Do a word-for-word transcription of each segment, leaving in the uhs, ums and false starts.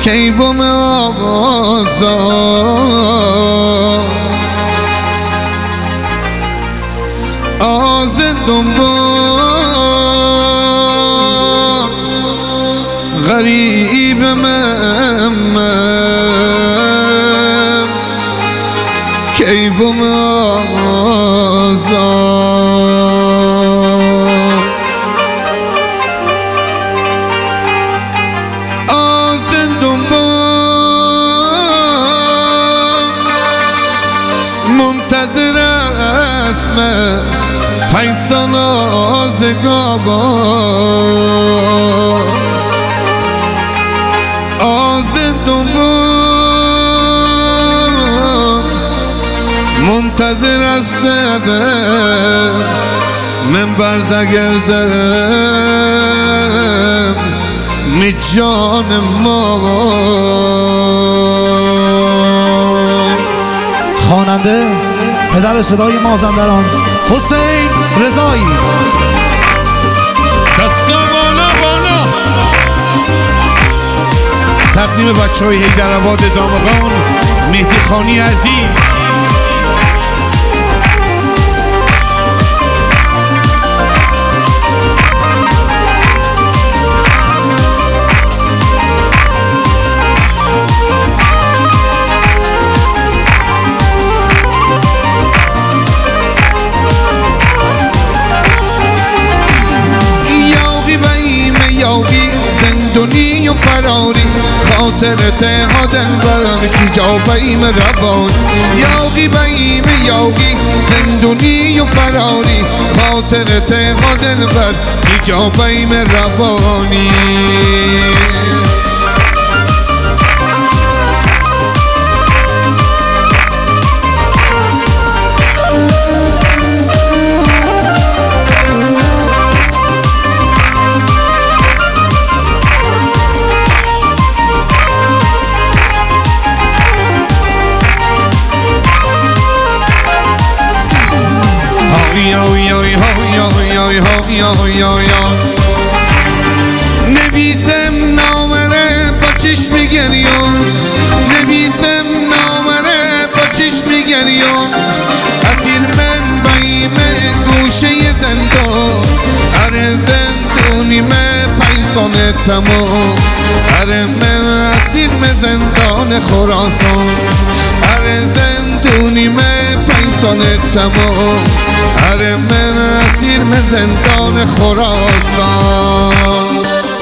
کیوم آزاد آز دنبال غریب من من کیوم آزاد آز دنبال منتظر است من پیسان آزگابان آز دنبال منتظر است من بردگردم می جان ما. خواننده پدر صدای مازندران حسین رضایی. دستا بالا بالا. تقدیم بچه های حیدرآباد دامغان مهدی خانی عزیز. زندونی و فراری خاطرت ها دلبر کی جا بیم روان یاغی بیم یاغی زندونی و فراری خاطرت ها دلبر کی جا بیم روانی نویسم نامره با چشم گریان نویسم نامره با چشم گریان اسیر من بیم گوشه زندان اره زندونی من پیسان تمام اره من اسیر من زندان خراسان اره زندونی من پیسان تمام اره من اسیر من زندان خراسان.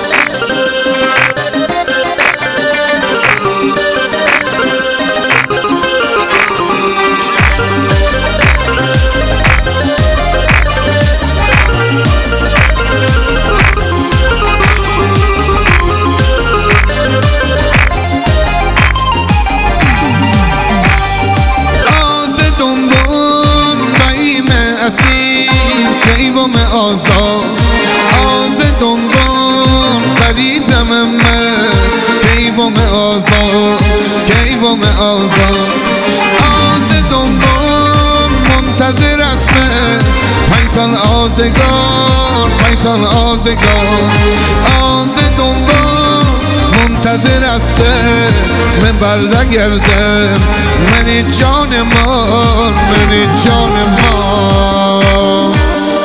کیوم آزاد آز دنبال غریبم من کیوم آزاد کیوم آزاد آز دنبال منتظر است پیسان آزگار پیسان آزگار آز دنبال منتظر است من بردگردم من جان مار من جان مار.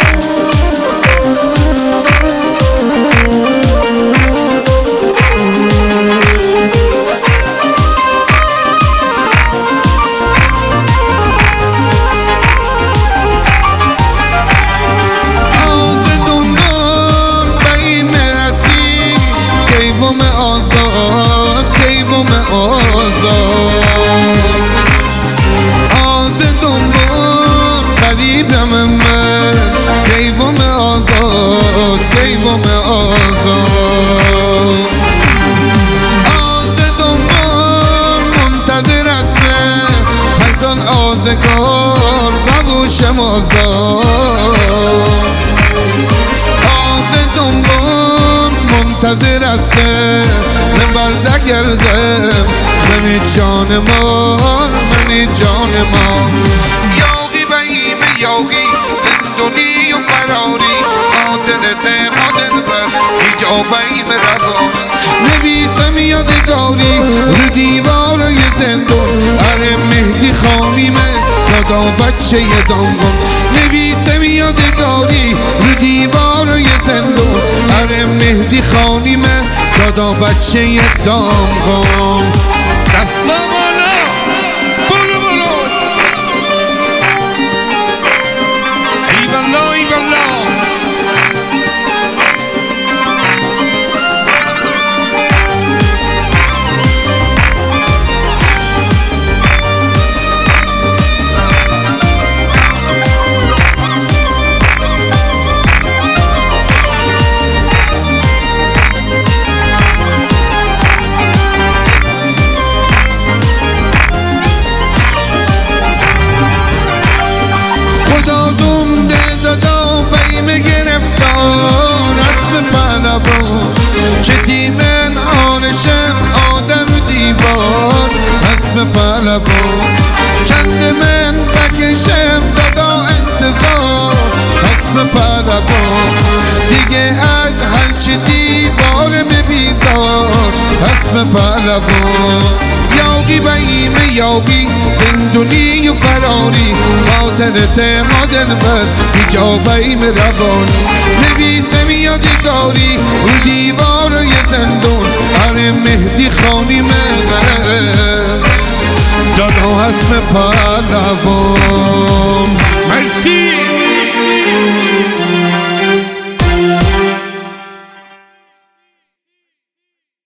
کیوم آزاد کیوم آزاد آز دنبال غریبم من کیوم آزاد کیوم آزاد آز دنبال منتظر است پیسان آزگار بگوشم آزاد آز دنبال منتظر است من بردگردم من جان مار من جان مار یاغی بیم یاغی زندونی و فراری خاطرت ها دلبر کی جا بیم روان نویسم یادگاری دادا بچه دانگون نویسم یادگاری رو دیوارای زندون اره مهدی خانی من دادا بچه دانگون دستا بالا برو برو ایوالا ایوالا چه دیمن آنشم آدم دیوار حسب پلبان چند من بکشم دادا انتظار حسب پلبان دیگه از هرچه دیوارم بیدار حسب پلبان یاقی و ایمه یاقی زندونی و فراری خاطرت مادر بر بیجا ایم روانی نویسم یادگاری رو دیوارای زندون هر مهدی خانی من دادا حسب پهلوان